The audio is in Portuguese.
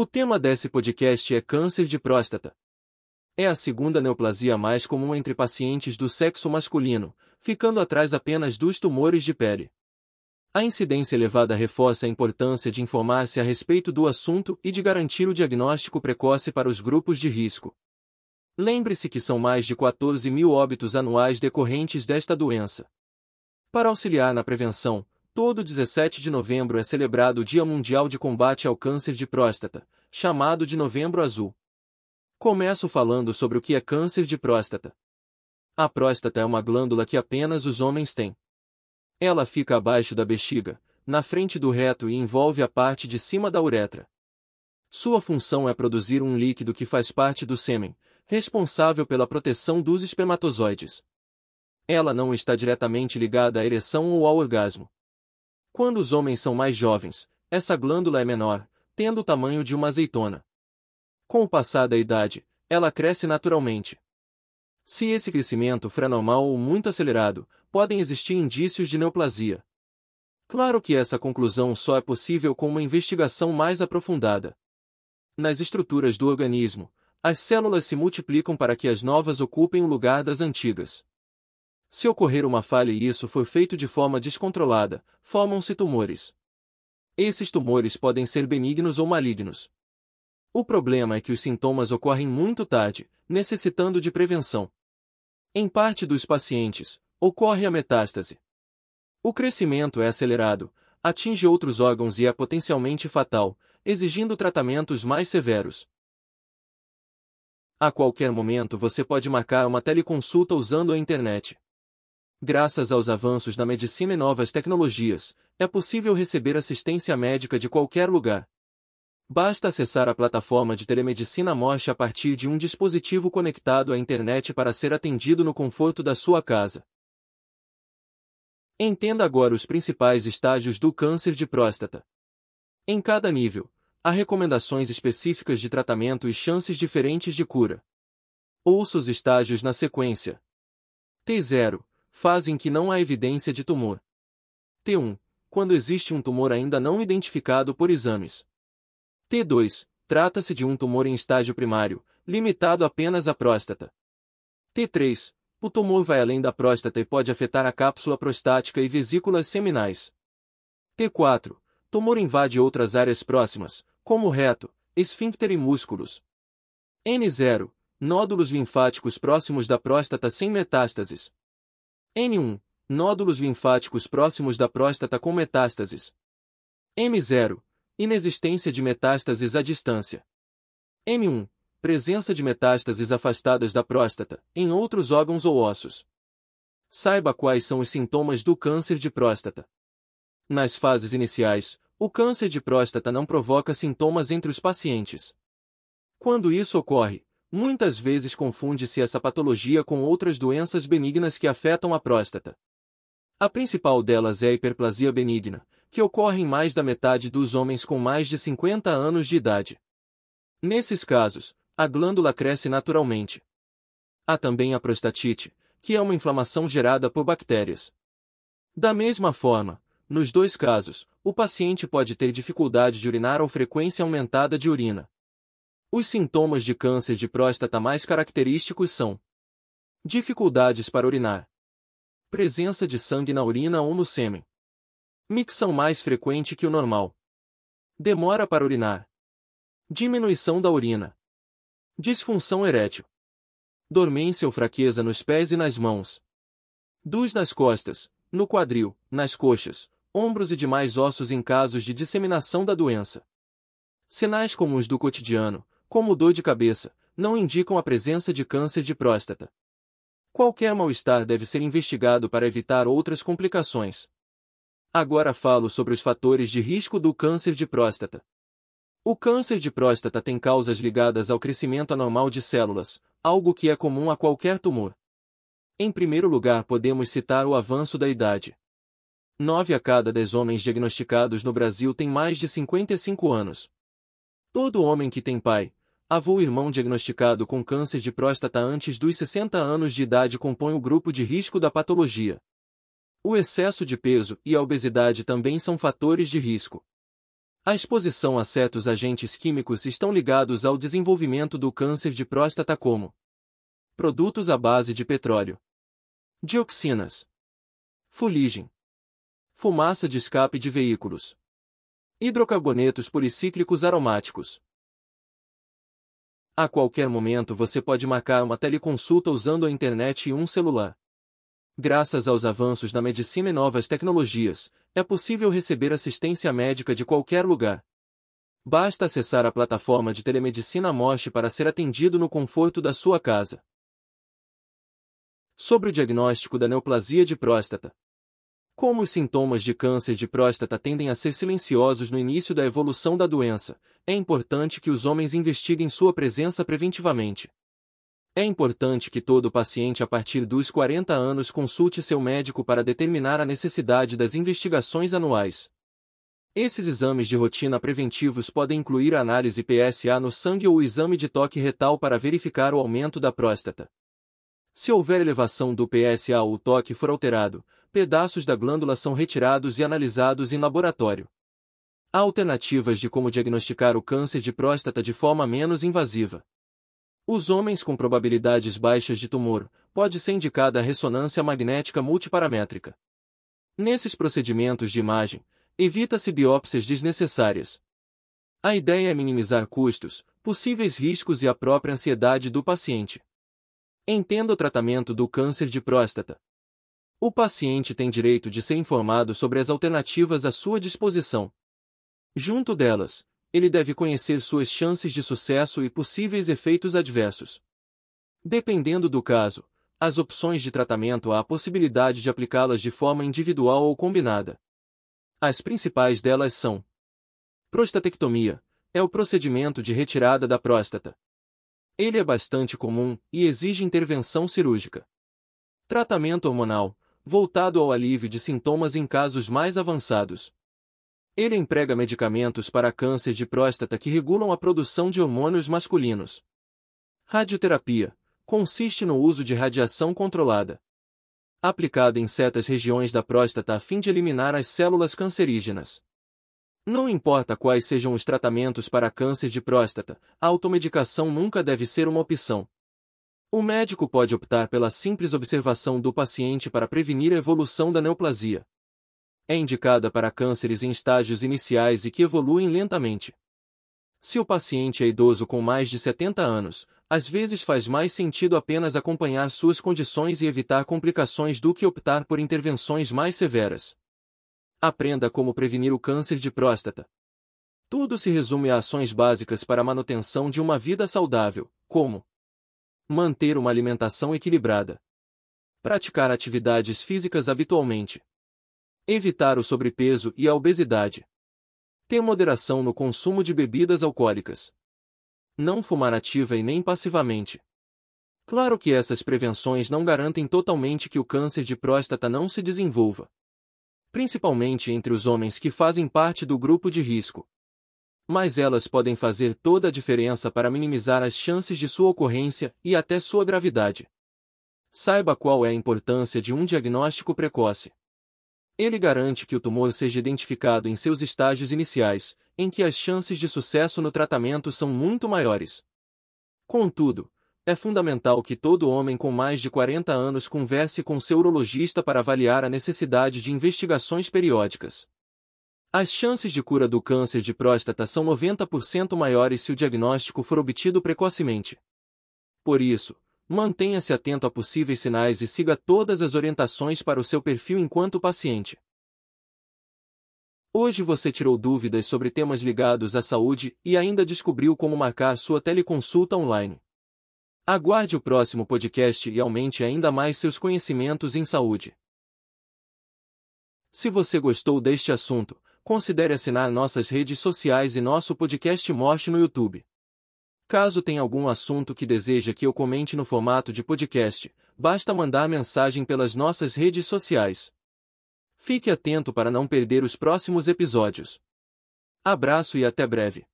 O tema desse podcast é câncer de próstata. É a segunda neoplasia mais comum entre pacientes do sexo masculino, ficando atrás apenas dos tumores de pele. A incidência elevada reforça a importância de informar-se a respeito do assunto e de garantir o diagnóstico precoce para os grupos de risco. Lembre-se que são mais de 14 mil óbitos anuais decorrentes desta doença. Para auxiliar na prevenção, todo 17 de novembro é celebrado o Dia Mundial de Combate ao Câncer de Próstata, chamado de Novembro Azul. Começo falando sobre o que é câncer de próstata. A próstata é uma glândula que apenas os homens têm. Ela fica abaixo da bexiga, na frente do reto e envolve a parte de cima da uretra. Sua função é produzir um líquido que faz parte do sêmen, responsável pela proteção dos espermatozoides. Ela não está diretamente ligada à ereção ou ao orgasmo. Quando os homens são mais jovens, essa glândula é menor, tendo o tamanho de uma azeitona. Com o passar da idade, ela cresce naturalmente. Se esse crescimento for anormal ou muito acelerado, podem existir indícios de neoplasia. Claro que essa conclusão só é possível com uma investigação mais aprofundada. Nas estruturas do organismo, as células se multiplicam para que as novas ocupem o lugar das antigas. Se ocorrer uma falha e isso for feito de forma descontrolada, formam-se tumores. Esses tumores podem ser benignos ou malignos. O problema é que os sintomas ocorrem muito tarde, necessitando de prevenção. Em parte dos pacientes, ocorre a metástase. O crescimento é acelerado, atinge outros órgãos e é potencialmente fatal, exigindo tratamentos mais severos. A qualquer momento você pode marcar uma teleconsulta usando a internet. Graças aos avanços na medicina e novas tecnologias, é possível receber assistência médica de qualquer lugar. Basta acessar a plataforma de telemedicina Mosh a partir de um dispositivo conectado à internet para ser atendido no conforto da sua casa. Entenda agora os principais estágios do câncer de próstata. Em cada nível, há recomendações específicas de tratamento e chances diferentes de cura. Ouça os estágios na sequência. T0. Fase em que não há evidência de tumor. T1. Quando existe um tumor ainda não identificado por exames. T2. Trata-se de um tumor em estágio primário, limitado apenas à próstata. T3. O tumor vai além da próstata e pode afetar a cápsula prostática e vesículas seminais. T4. Tumor invade outras áreas próximas, como o reto, esfíncter e músculos. N0. Nódulos linfáticos próximos da próstata sem metástases. N1. Nódulos linfáticos próximos da próstata com metástases. M0. Inexistência de metástases à distância. M1. Presença de metástases afastadas da próstata, em outros órgãos ou ossos. Saiba quais são os sintomas do câncer de próstata. Nas fases iniciais, o câncer de próstata não provoca sintomas entre os pacientes. Quando isso ocorre, muitas vezes confunde-se essa patologia com outras doenças benignas que afetam a próstata. A principal delas é a hiperplasia benigna, que ocorre em mais da metade dos homens com mais de 50 anos de idade. Nesses casos, a glândula cresce naturalmente. Há também a prostatite, que é uma inflamação gerada por bactérias. Da mesma forma, nos dois casos, o paciente pode ter dificuldade de urinar ou frequência aumentada de urina. Os sintomas de câncer de próstata mais característicos são: dificuldades para urinar, presença de sangue na urina ou no sêmen, micção mais frequente que o normal, demora para urinar, diminuição da urina, disfunção erétil, dormência ou fraqueza nos pés e nas mãos, dores nas costas, no quadril, nas coxas, ombros e demais ossos em casos de disseminação da doença. Sinais comuns do cotidiano, como dor de cabeça, não indicam a presença de câncer de próstata. Qualquer mal-estar deve ser investigado para evitar outras complicações. Agora falo sobre os fatores de risco do câncer de próstata. O câncer de próstata tem causas ligadas ao crescimento anormal de células, algo que é comum a qualquer tumor. Em primeiro lugar, podemos citar o avanço da idade. 9 a cada 10 homens diagnosticados no Brasil têm mais de 55 anos. Todo homem que tem pai, avô ou irmão diagnosticado com câncer de próstata antes dos 60 anos de idade compõe o grupo de risco da patologia. O excesso de peso e a obesidade também são fatores de risco. A exposição a certos agentes químicos estão ligados ao desenvolvimento do câncer de próstata como produtos à base de petróleo, dioxinas, fuligem, fumaça de escape de veículos, hidrocarbonetos policíclicos aromáticos. A qualquer momento você pode marcar uma teleconsulta usando a internet e um celular. Graças aos avanços na medicina e novas tecnologias, é possível receber assistência médica de qualquer lugar. Basta acessar a plataforma de telemedicina Mosh para ser atendido no conforto da sua casa. Sobre o diagnóstico da neoplasia de próstata. Como os sintomas de câncer de próstata tendem a ser silenciosos no início da evolução da doença, é importante que os homens investiguem sua presença preventivamente. É importante que todo paciente a partir dos 40 anos consulte seu médico para determinar a necessidade das investigações anuais. Esses exames de rotina preventivos podem incluir a análise PSA no sangue ou o exame de toque retal para verificar o aumento da próstata. Se houver elevação do PSA ou o toque for alterado, pedaços da glândula são retirados e analisados em laboratório. Há alternativas de como diagnosticar o câncer de próstata de forma menos invasiva. Os homens com probabilidades baixas de tumor, pode ser indicada a ressonância magnética multiparamétrica. Nesses procedimentos de imagem, evita-se biópsias desnecessárias. A ideia é minimizar custos, possíveis riscos e a própria ansiedade do paciente. Entenda o tratamento do câncer de próstata. O paciente tem direito de ser informado sobre as alternativas à sua disposição. Junto delas, ele deve conhecer suas chances de sucesso e possíveis efeitos adversos. Dependendo do caso, as opções de tratamento há a possibilidade de aplicá-las de forma individual ou combinada. As principais delas são: prostatectomia, é o procedimento de retirada da próstata. Ele é bastante comum e exige intervenção cirúrgica. Tratamento hormonal, voltado ao alívio de sintomas em casos mais avançados. Ele emprega medicamentos para câncer de próstata que regulam a produção de hormônios masculinos. Radioterapia, consiste no uso de radiação controlada, aplicada em certas regiões da próstata a fim de eliminar as células cancerígenas. Não importa quais sejam os tratamentos para câncer de próstata, a automedicação nunca deve ser uma opção. O médico pode optar pela simples observação do paciente para prevenir a evolução da neoplasia. É indicada para cânceres em estágios iniciais e que evoluem lentamente. Se o paciente é idoso com mais de 70 anos, às vezes faz mais sentido apenas acompanhar suas condições e evitar complicações do que optar por intervenções mais severas. Aprenda como prevenir o câncer de próstata. Tudo se resume a ações básicas para a manutenção de uma vida saudável, como manter uma alimentação equilibrada, praticar atividades físicas habitualmente, evitar o sobrepeso e a obesidade, ter moderação no consumo de bebidas alcoólicas, não fumar ativa e nem passivamente. Claro que essas prevenções não garantem totalmente que o câncer de próstata não se desenvolva, principalmente entre os homens que fazem parte do grupo de risco. Mas elas podem fazer toda a diferença para minimizar as chances de sua ocorrência e até sua gravidade. Saiba qual é a importância de um diagnóstico precoce. Ele garante que o tumor seja identificado em seus estágios iniciais, em que as chances de sucesso no tratamento são muito maiores. Contudo, é fundamental que todo homem com mais de 40 anos converse com seu urologista para avaliar a necessidade de investigações periódicas. As chances de cura do câncer de próstata são 90% maiores se o diagnóstico for obtido precocemente. Por isso, mantenha-se atento a possíveis sinais e siga todas as orientações para o seu perfil enquanto paciente. Hoje você tirou dúvidas sobre temas ligados à saúde e ainda descobriu como marcar sua teleconsulta online. Aguarde o próximo podcast e aumente ainda mais seus conhecimentos em saúde. Se você gostou deste assunto, considere assinar nossas redes sociais e nosso podcast Mosh no YouTube. Caso tenha algum assunto que deseja que eu comente no formato de podcast, basta mandar mensagem pelas nossas redes sociais. Fique atento para não perder os próximos episódios. Abraço e até breve.